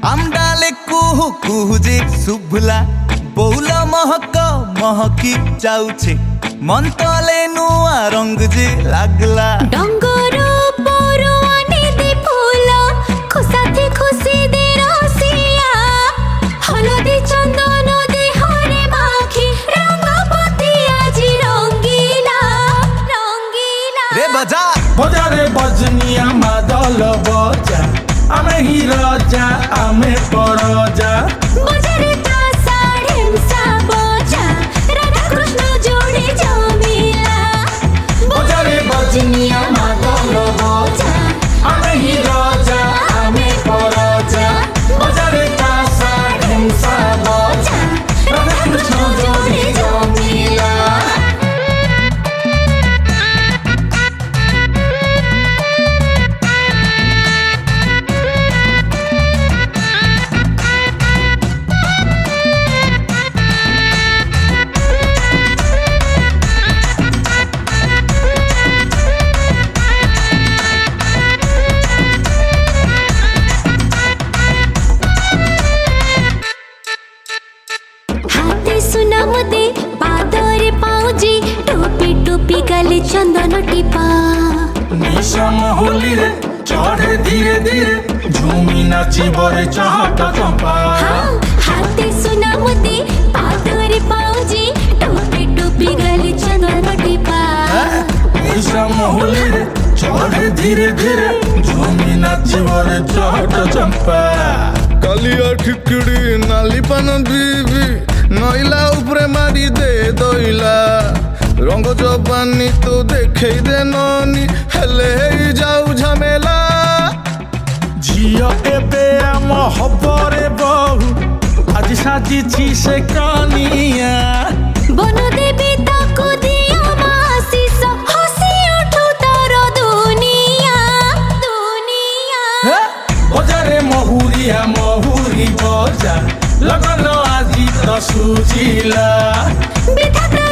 आमडाले कुहू कुहू जे शुभला बहुला महक महकी जाउछे मन तले नुआ रंग जे लागला डंगर परवाने दे फूल खुसाथी खुशी दे रसिया हलदी चंदन दे हरे माखी रंगपति आज रंगीला रंगीला रे बजा बजा रे बजनिया मादल बजा आमे ही राजा आमे परजा बजारे तासा ढेमसा बजा राधा कृष्ण जोड़ी जमीला बजा रे बजनिया मादल बजा आमे ही राजा आमे परजा बजा रे तासा ढेमसा बजा राधा कृष्ण जोड़ी जमीला हाथे सुना मते पादरे पाउजी टोपी टोपी गले चंदन टिपा निशम होली रे चढ़े धीरे धीरे झूमी नाची बरे चाहत चंपा हाँ हाथे सुना मते पादरे पाउजी टोपी टोपी गले चंदन टिपा निशम होली रे चढ़े धीरे धीरे झूमी नाची बरे चाहत चंपा कालिया ठिकड़ी नाली पान दीबी नईला उपरे मारी दे दईला रंग जबानी तो देखे दे ननी हेले ही जाऊ झमेला झियो एबे आम हबरे बहु आज साजिछि से कनिया बन देवी ताको दिया मासीस हसी उठो तारो दुनिया दुनिया बजारे महुरिया महुरी बजा लगन आजी त सुजिला बिथा